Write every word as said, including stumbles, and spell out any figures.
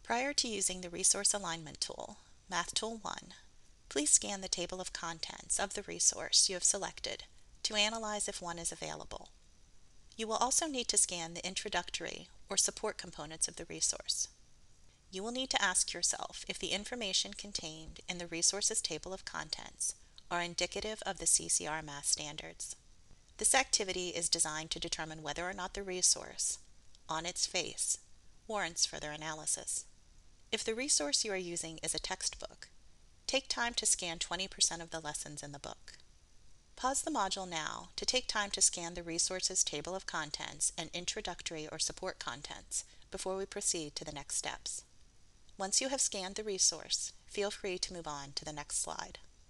Prior to using the Resource Alignment tool, Math Tool one, please scan the table of contents of the resource you have selected to analyze if one is available. You will also need to scan the introductory or support components of the resource. You will need to ask yourself if the information contained in the resource's table of contents are indicative of the C C R math standards. This activity is designed to determine whether or not the resource, on its face, warrants further analysis. If the resource you are using is a textbook, take time to scan twenty percent of the lessons in the book. Pause the module now to take time to scan the resource's table of contents and introductory or support contents before we proceed to the next steps. Once you have scanned the resource, feel free to move on to the next slide.